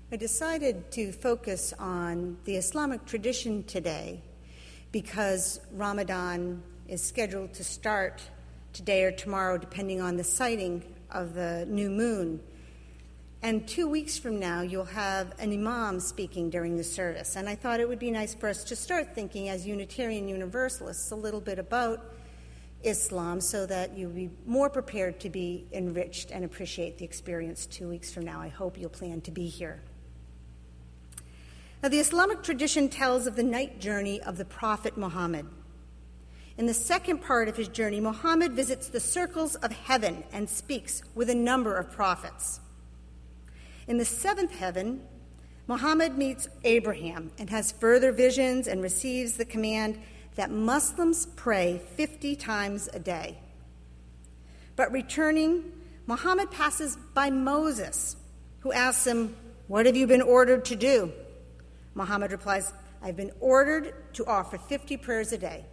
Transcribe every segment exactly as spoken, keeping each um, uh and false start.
I decided to focus on the Islamic tradition today because Ramadan is scheduled to start today or tomorrow, depending on the sighting of the new moon. And two weeks from now, you'll have an imam speaking during the service. And I thought it would be nice for us to start thinking as Unitarian Universalists a little bit about Islam so that you'll be more prepared to be enriched and appreciate the experience two weeks from now. I hope you'll plan to be here. Now, the Islamic tradition tells of the night journey of the Prophet Muhammad. In the second part of his journey, Muhammad visits the circles of heaven and speaks with a number of prophets. In the seventh heaven, Muhammad meets Abraham and has further visions and receives the command that Muslims pray fifty times a day. But returning, Muhammad passes by Moses, who asks him, "What have you been ordered to do?" Muhammad replies, "I've been ordered to offer fifty prayers a day."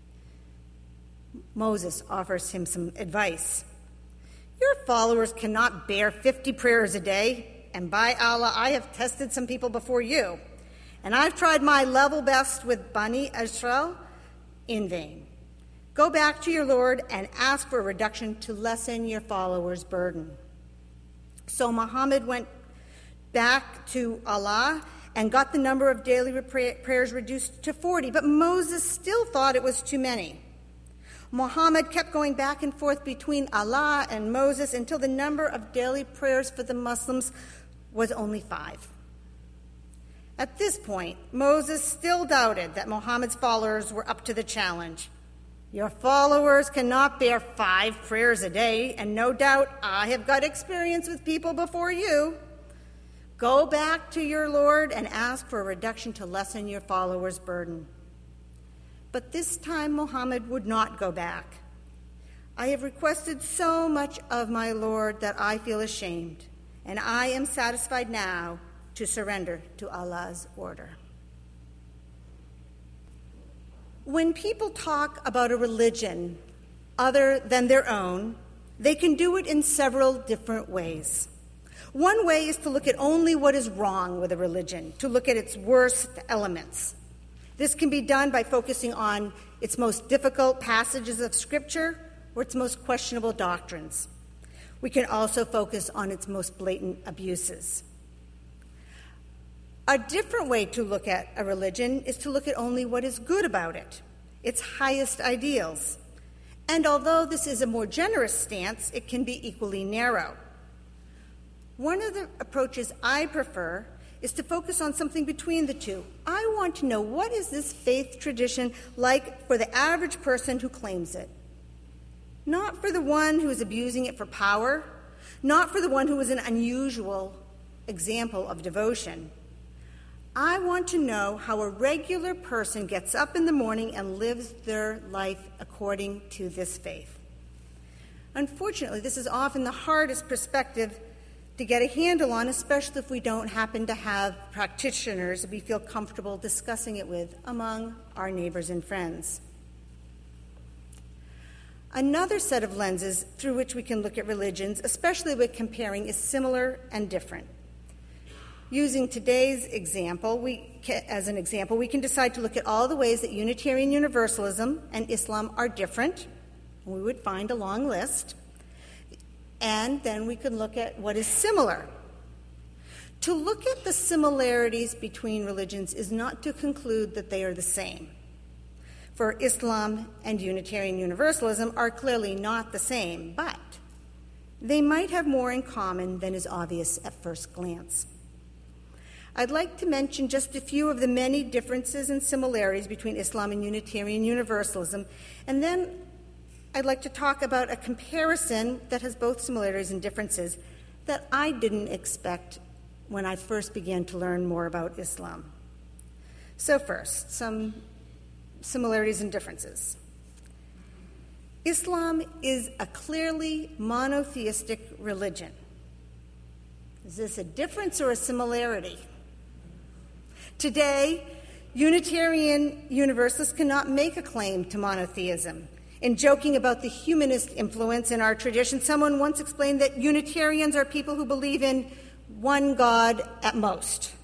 Moses offers him some advice. "Your followers cannot bear fifty prayers a day, and by Allah, I have tested some people before you, and I've tried my level best with Bani Israel in vain. Go back to your Lord and ask for a reduction to lessen your followers' burden." So Muhammad went back to Allah and got the number of daily prayers reduced to forty, but Moses still thought it was too many. Muhammad kept going back and forth between Allah and Moses until the number of daily prayers for the Muslims was only five. At this point, Moses still doubted that Muhammad's followers were up to the challenge. "Your followers cannot bear five prayers a day, and no doubt I have got experience with people before you. Go back to your Lord and ask for a reduction to lessen your followers' burden." But this time Muhammad would not go back. "I have requested so much of my Lord that I feel ashamed, and I am satisfied now to surrender to Allah's order." When people talk about a religion other than their own, they can do it in several different ways. One way is to look at only what is wrong with a religion, to look at its worst elements. This can be done by focusing on its most difficult passages of Scripture or its most questionable doctrines. We can also focus on its most blatant abuses. A different way to look at a religion is to look at only what is good about it, its highest ideals. And although this is a more generous stance, it can be equally narrow. One of the approaches I prefer is to focus on something between the two. I want to know, what is this faith tradition like for the average person who claims it? Not for the one who is abusing it for power, not for the one who is an unusual example of devotion. I want to know how a regular person gets up in the morning and lives their life according to this faith. Unfortunately, this is often the hardest perspective to get a handle on, especially if we don't happen to have practitioners we feel comfortable discussing it with among our neighbors and friends. Another set of lenses through which we can look at religions, especially with comparing, is similar and different. Using today's example, we can, as an example, we can decide to look at all the ways that Unitarian Universalism and Islam are different. We would find a long list. And then we can look at what is similar. To look at the similarities between religions is not to conclude that they are the same. For Islam and Unitarian Universalism are clearly not the same, but they might have more in common than is obvious at first glance. I'd like to mention just a few of the many differences and similarities between Islam and Unitarian Universalism, and then I'd like to talk about a comparison that has both similarities and differences that I didn't expect when I first began to learn more about Islam. So first, some similarities and differences. Islam is a clearly monotheistic religion. Is this a difference or a similarity? Today, Unitarian Universalists cannot make a claim to monotheism. In joking about the humanist influence in our tradition, someone once explained that Unitarians are people who believe in one God at most.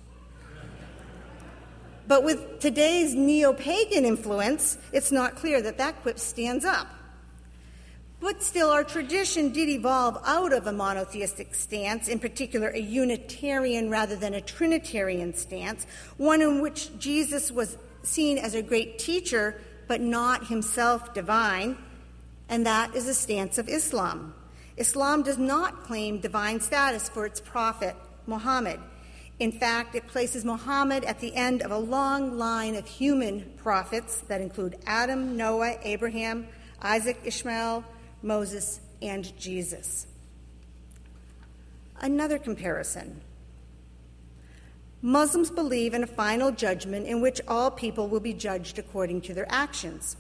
But with today's neo-pagan influence, it's not clear that that quip stands up. But still, our tradition did evolve out of a monotheistic stance, in particular a Unitarian rather than a Trinitarian stance, one in which Jesus was seen as a great teacher, but not himself divine, and that is the stance of Islam. Islam does not claim divine status for its prophet, Muhammad. In fact, it places Muhammad at the end of a long line of human prophets that include Adam, Noah, Abraham, Isaac, Ishmael, Moses, and Jesus. Another comparison. Muslims believe in a final judgment in which all people will be judged according to their actions.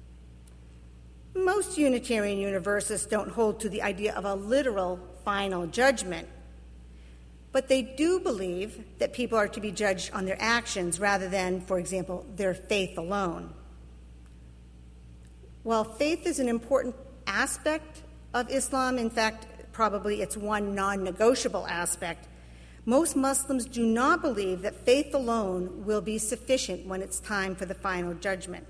Most Unitarian Universalists don't hold to the idea of a literal final judgment, but they do believe that people are to be judged on their actions rather than, for example, their faith alone. While faith is an important aspect of Islam, in fact, probably it's one non-negotiable aspect, most Muslims do not believe that faith alone will be sufficient when it's time for the final judgment.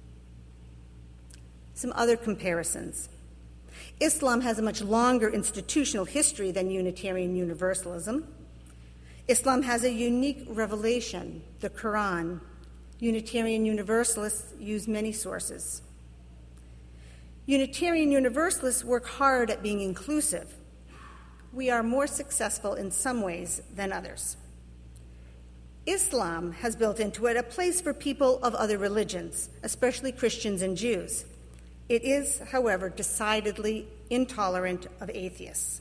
Some other comparisons. Islam has a much longer institutional history than Unitarian Universalism. Islam has a unique revelation, the Quran. Unitarian Universalists use many sources. Unitarian Universalists work hard at being inclusive. We are more successful in some ways than others. Islam has built into it a place for people of other religions, especially Christians and Jews. It is, however, decidedly intolerant of atheists.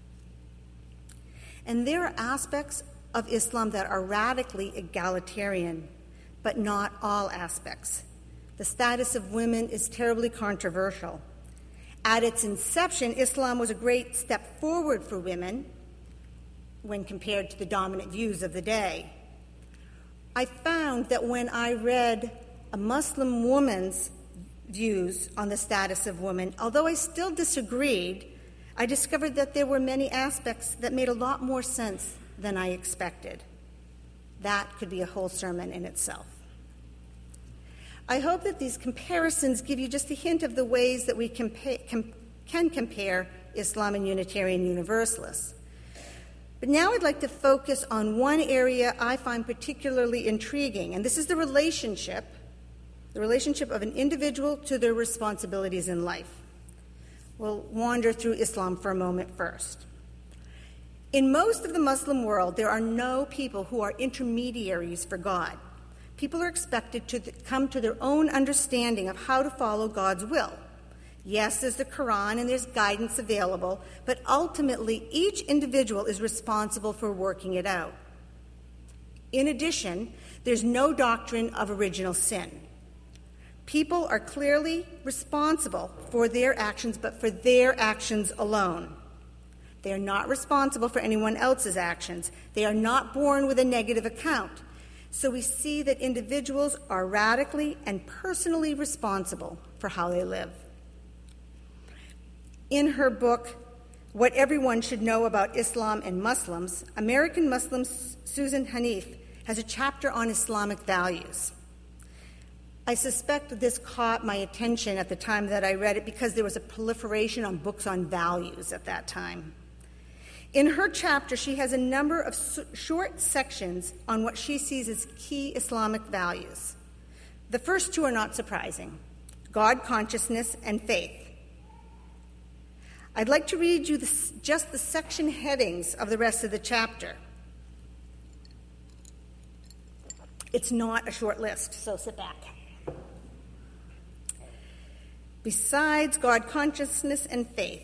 And there are aspects of Islam that are radically egalitarian, but not all aspects. The status of women is terribly controversial. At its inception, Islam was a great step forward for women when compared to the dominant views of the day. I found that when I read a Muslim woman's views on the status of women, although I still disagreed, I discovered that there were many aspects that made a lot more sense than I expected. That could be a whole sermon in itself. I hope that these comparisons give you just a hint of the ways that we compa- com- can compare Islam and Unitarian Universalists. But now I'd like to focus on one area I find particularly intriguing, and this is the relationship, the relationship of an individual to their responsibilities in life. We'll wander through Islam for a moment first. In most of the Muslim world, there are no people who are intermediaries for God. People are expected to th- come to their own understanding of how to follow God's will. Yes, there's the Quran and there's guidance available, but ultimately each individual is responsible for working it out. In addition, there's no doctrine of original sin. People are clearly responsible for their actions, but for their actions alone. They are not responsible for anyone else's actions. They are not born with a negative account. So we see that individuals are radically and personally responsible for how they live. In her book, What Everyone Should Know About Islam and Muslims, American Muslim Susan Hanif has a chapter on Islamic values. I suspect this caught my attention at the time that I read it because there was a proliferation on books on values at that time. In her chapter, she has a number of short sections on what she sees as key Islamic values. The first two are not surprising: God consciousness and faith. I'd like to read you the, just the section headings of the rest of the chapter. It's not a short list, so sit back. Besides God consciousness and faith,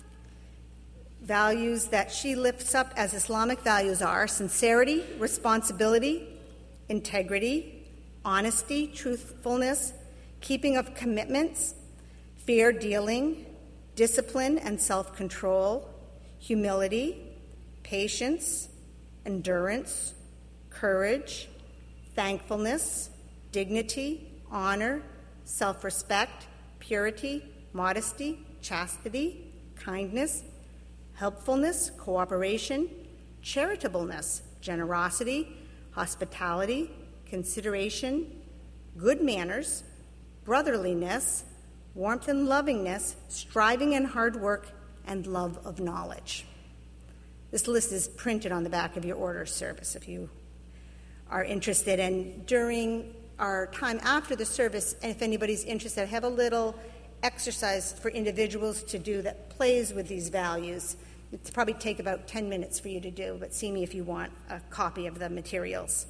values that she lifts up as Islamic values are sincerity, responsibility, integrity, honesty, truthfulness, keeping of commitments, fair dealing, discipline and self-control, humility, patience, endurance, courage, thankfulness, dignity, honor, self-respect, purity, modesty, chastity, kindness, helpfulness, cooperation, charitableness, generosity, hospitality, consideration, good manners, brotherliness, warmth and lovingness, striving and hard work, and love of knowledge. This list is printed on the back of your order of service if you are interested. And during our time after the service, and if anybody's interested, I have a little exercise for individuals to do that plays with these values. It'll probably take about ten minutes for you to do, but see me if you want a copy of the materials.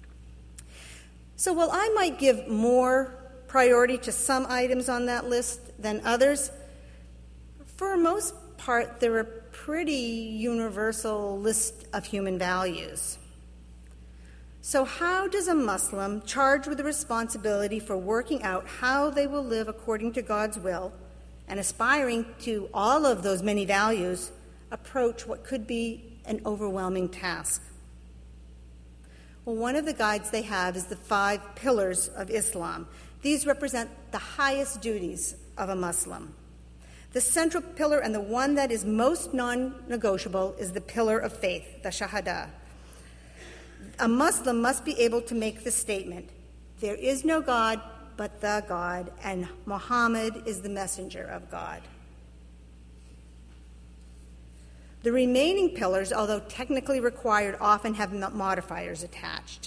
So while I might give more priority to some items on that list than others, for most part, they're a pretty universal list of human values. So how does a Muslim charged with the responsibility for working out how they will live according to God's will and aspiring to all of those many values approach what could be an overwhelming task? Well, one of the guides they have is the five pillars of Islam. These represent the highest duties of a Muslim. The central pillar and the one that is most non-negotiable is the pillar of faith, the Shahada. A Muslim must be able to make the statement, there is no God but the God, and Muhammad is the messenger of God. The remaining pillars, although technically required, often have modifiers attached.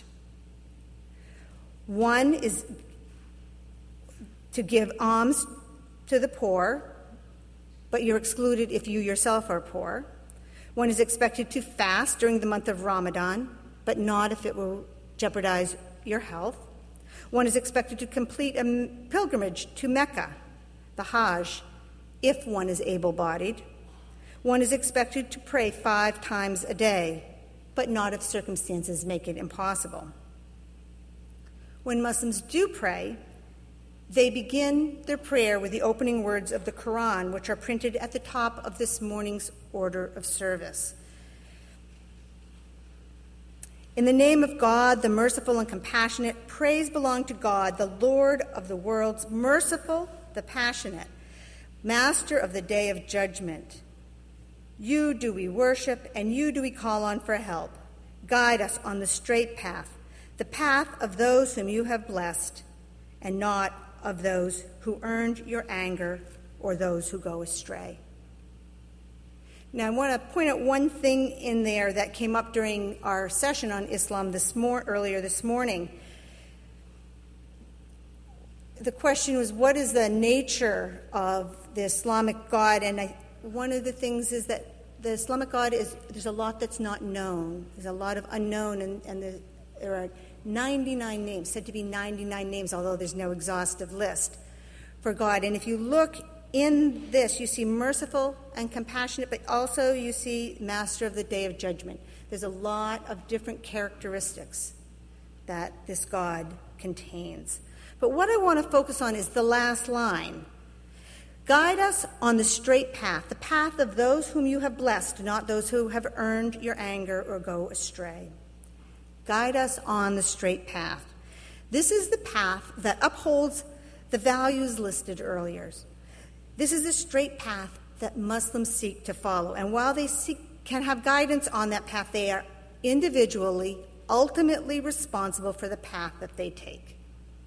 One is to give alms to the poor, but you're excluded if you yourself are poor. One is expected to fast during the month of Ramadan, but not if it will jeopardize your health. One is expected to complete a pilgrimage to Mecca, the Hajj, if one is able-bodied. One is expected to pray five times a day, but not if circumstances make it impossible. When Muslims do pray, they begin their prayer with the opening words of the Quran, which are printed at the top of this morning's order of service. In the name of God, the merciful and compassionate, praise belong to God, the Lord of the worlds, merciful, the passionate, master of the day of judgment. You do we worship, and you do we call on for help. Guide us on the straight path, the path of those whom you have blessed, and not of those who earned your anger or those who go astray. Now, I want to point out one thing in there that came up during our session on Islam this mor- earlier this morning. The question was, what is the nature of the Islamic God? And I, one of the things is that the Islamic God is, there's a lot that's not known. There's a lot of unknown, and, and the, there are ninety-nine names, said to be ninety-nine names, although there's no exhaustive list for God. And if you look in this, you see merciful and compassionate, but also you see master of the day of judgment. There's a lot of different characteristics that this God contains. But what I want to focus on is the last line. Guide us on the straight path, the path of those whom you have blessed, not those who have earned your anger or go astray. Guide us on the straight path. This is the path that upholds the values listed earlier. This is the straight path that Muslims seek to follow. And while they seek, can have guidance on that path, they are individually, ultimately responsible for the path that they take.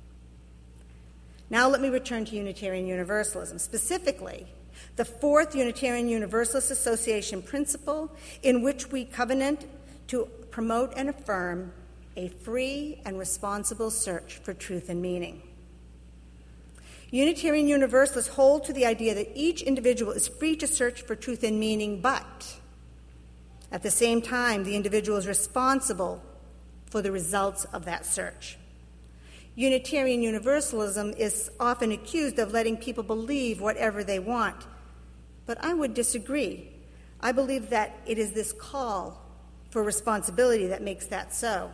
Now let me return to Unitarian Universalism, specifically the Fourth Unitarian Universalist Association principle, in which we covenant to promote and affirm a free and responsible search for truth and meaning. Unitarian Universalists hold to the idea that each individual is free to search for truth and meaning, but at the same time, the individual is responsible for the results of that search. Unitarian Universalism is often accused of letting people believe whatever they want, but I would disagree. I believe that it is this call for responsibility that makes that so.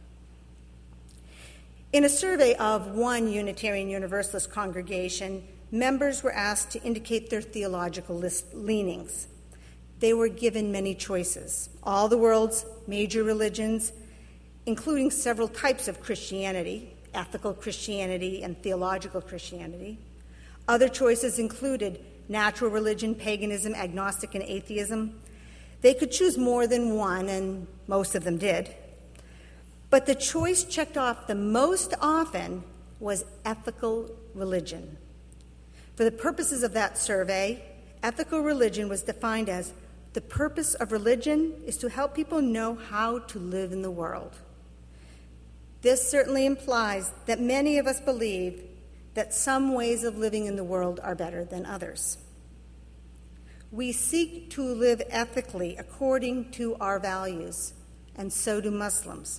In a survey of one Unitarian Universalist congregation, members were asked to indicate their theological list leanings. They were given many choices, all the world's major religions, including several types of Christianity, ethical Christianity and theological Christianity. Other choices included natural religion, paganism, agnostic, and atheism. They could choose more than one, and most of them did. But the choice checked off the most often was ethical religion. For the purposes of that survey, ethical religion was defined as the purpose of religion is to help people know how to live in the world. This certainly implies that many of us believe that some ways of living in the world are better than others. We seek to live ethically according to our values, and so do Muslims.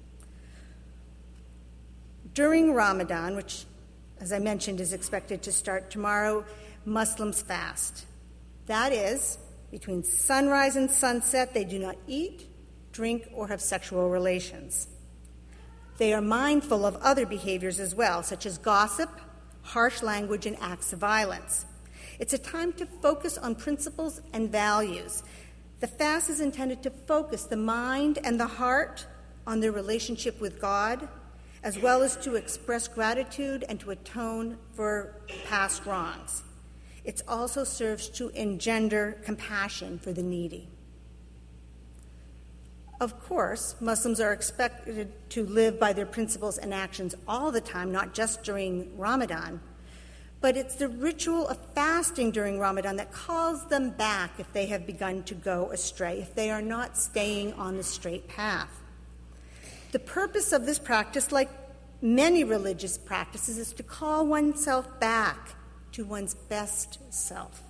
During Ramadan, which, as I mentioned, is expected to start tomorrow, Muslims fast. That is, between sunrise and sunset, they do not eat, drink, or have sexual relations. They are mindful of other behaviors as well, such as gossip, harsh language, and acts of violence. It's a time to focus on principles and values. The fast is intended to focus the mind and the heart on their relationship with God, as well as to express gratitude and to atone for past wrongs. It also serves to engender compassion for the needy. Of course, Muslims are expected to live by their principles and actions all the time, not just during Ramadan. But it's the ritual of fasting during Ramadan that calls them back if they have begun to go astray, if they are not staying on the straight path. The purpose of this practice, like many religious practices, is to call oneself back to one's best self.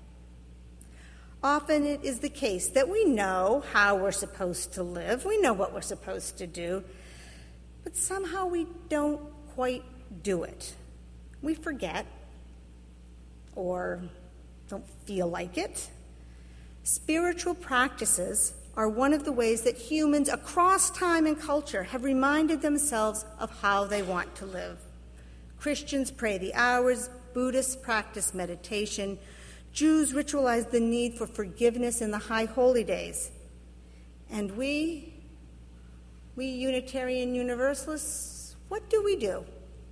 Often it is the case that we know how we're supposed to live, we know what we're supposed to do, but somehow we don't quite do it. We forget or don't feel like it. Spiritual practices are one of the ways that humans across time and culture have reminded themselves of how they want to live. Christians pray the hours, Buddhists practice meditation, Jews ritualize the need for forgiveness in the high holy days. And we, we Unitarian Universalists, what do we do?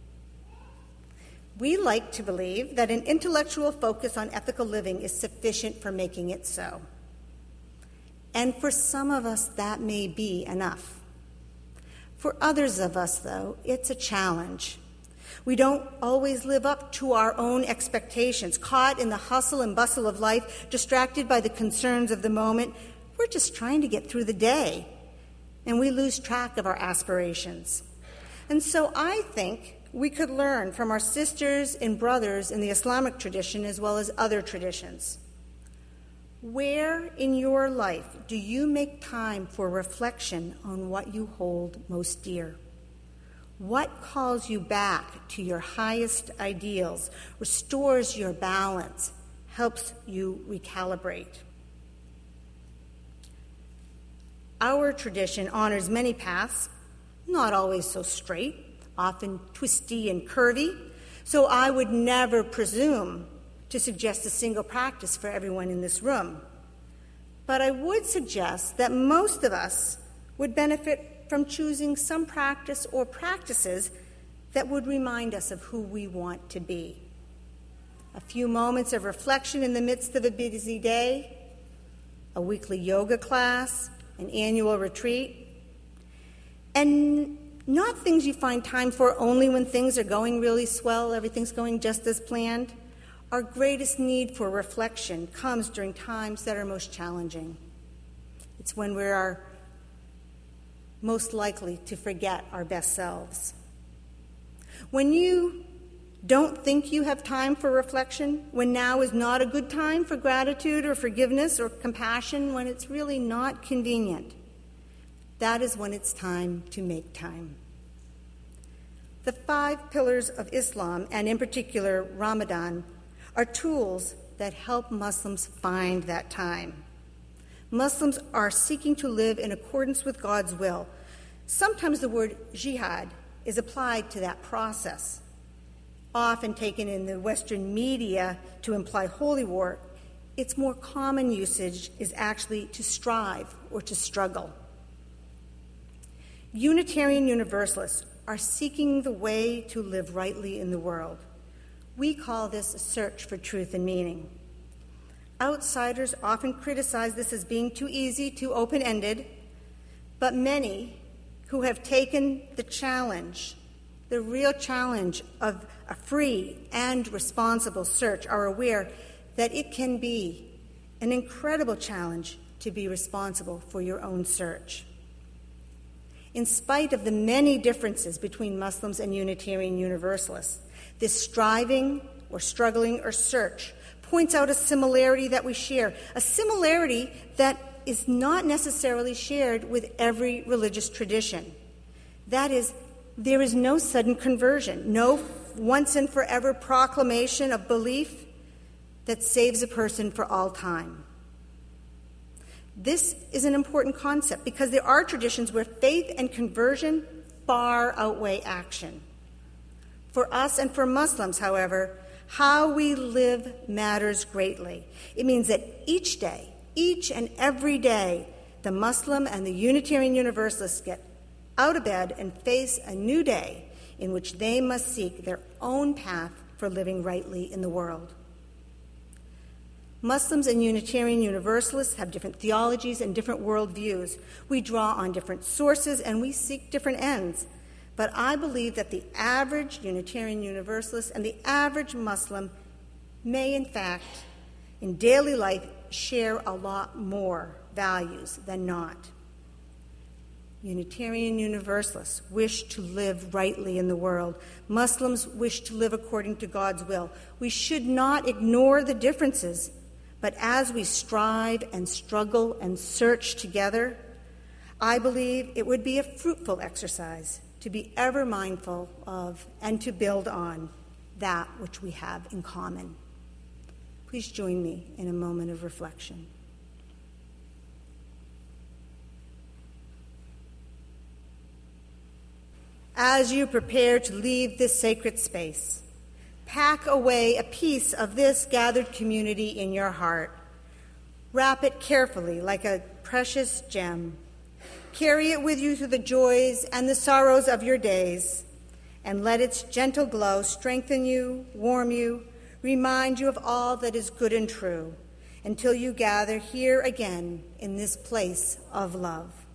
We like to believe that an intellectual focus on ethical living is sufficient for making it so. And for some of us, that may be enough. For others of us, though, it's a challenge. We don't always live up to our own expectations, caught in the hustle and bustle of life, distracted by the concerns of the moment. We're just trying to get through the day, and we lose track of our aspirations. And so I think we could learn from our sisters and brothers in the Islamic tradition as well as other traditions. Where in your life do you make time for reflection on what you hold most dear? What calls you back to your highest ideals, restores your balance, helps you recalibrate? Our tradition honors many paths, not always so straight, often twisty and curvy, so I would never presume to suggest a single practice for everyone in this room. But I would suggest that most of us would benefit from choosing some practice or practices that would remind us of who we want to be. A few moments of reflection in the midst of a busy day, a weekly yoga class, an annual retreat, and not things you find time for only when things are going really swell, everything's going just as planned. Our greatest need for reflection comes during times that are most challenging. It's when we are most likely to forget our best selves. When you don't think you have time for reflection, when now is not a good time for gratitude or forgiveness or compassion, when it's really not convenient, that is when it's time to make time. The five pillars of Islam, and in particular Ramadan, are tools that help Muslims find that time. Muslims are seeking to live in accordance with God's will. Sometimes the word jihad is applied to that process, often taken in the Western media to imply holy war. Its more common usage is actually to strive or to struggle. Unitarian Universalists are seeking the way to live rightly in the world. We call this a search for truth and meaning. Outsiders often criticize this as being too easy, too open-ended, but many who have taken the challenge, the real challenge of a free and responsible search, are aware that it can be an incredible challenge to be responsible for your own search. In spite of the many differences between Muslims and Unitarian Universalists, this striving or struggling or search points out a similarity that we share, a similarity that is not necessarily shared with every religious tradition. That is, there is no sudden conversion, no once and forever proclamation of belief that saves a person for all time. This is an important concept because there are traditions where faith and conversion far outweigh action. For us and for Muslims, however, how we live matters greatly. It means that each day, each and every day, the Muslim and the Unitarian Universalists get out of bed and face a new day in which they must seek their own path for living rightly in the world. Muslims and Unitarian Universalists have different theologies and different worldviews. We draw on different sources and we seek different ends. But I believe that the average Unitarian Universalist and the average Muslim may, in fact, in daily life, share a lot more values than not. Unitarian Universalists wish to live rightly in the world. Muslims wish to live according to God's will. We should not ignore the differences, but as we strive and struggle and search together, I believe it would be a fruitful exercise to be ever mindful of and to build on that which we have in common. Please join me in a moment of reflection. As you prepare to leave this sacred space, pack away a piece of this gathered community in your heart. Wrap it carefully like a precious gem. Carry it with you through the joys and the sorrows of your days, and let its gentle glow strengthen you, warm you, remind you of all that is good and true, until you gather here again in this place of love.